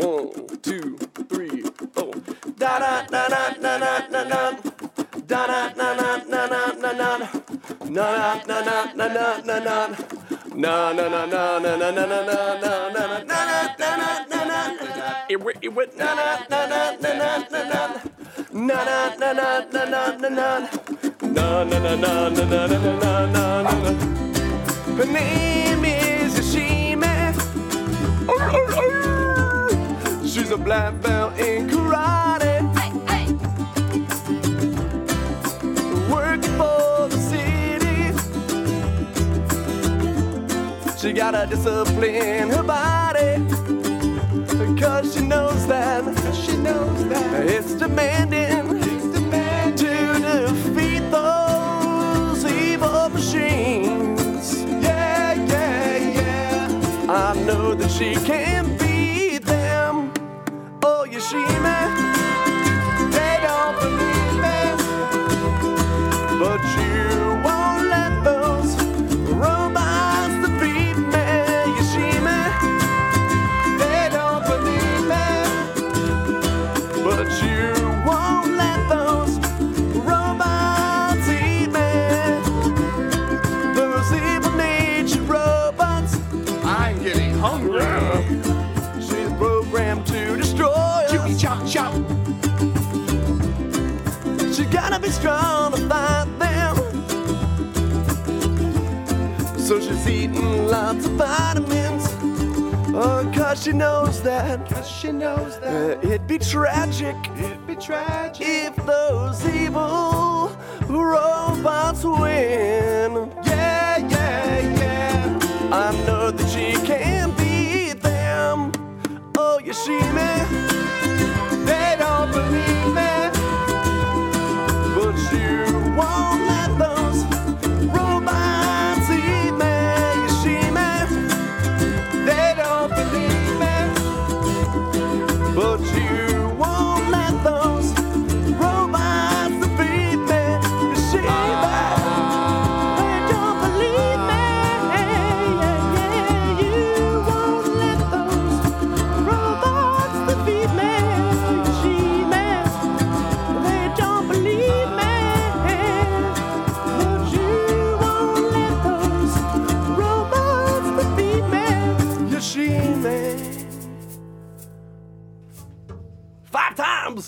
1, 2, 3, oh. Da da da da da da da da. Da da da da da da da da. Na na na na na na na. Na na na na na na na na na na na. It went na na na na na na na. Na na na na na na na na. Na na na na na na na na na. Her name is Yoshimi. She's a black belt in karate. Working for the city. She gotta discipline her body. Cause she knows that it's demanding to defeat those evil machines. Yeah, yeah, yeah. I know that she can beat them. Oh, Yoshimi, they don't believe me, but you won't let those robots defeat me. Yoshimi, they don't believe me, but you won't let those robots eat me. Those evil-natured robots. I'm getting hungry. She's programmed to destroy us. Chop, chop, chop. She gotta be strong to fight them. So she's eating lots of vitamins. Oh, cause she knows that. It'd be tragic. If those evil robots win. Yeah, yeah, yeah. I know that she can beat them. Oh, Yoshimi, they don't believe me, but you won't let those robots eat me. Yoshimi, they don't believe me, but you won't let those robots defeat me. Yoshimi, they don't believe me. You won't let those robots defeat me. Yoshimi, they don't believe me, but you won't let those robots defeat me. Yoshimi. 5 times.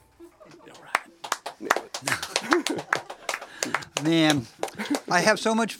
Man, I have so much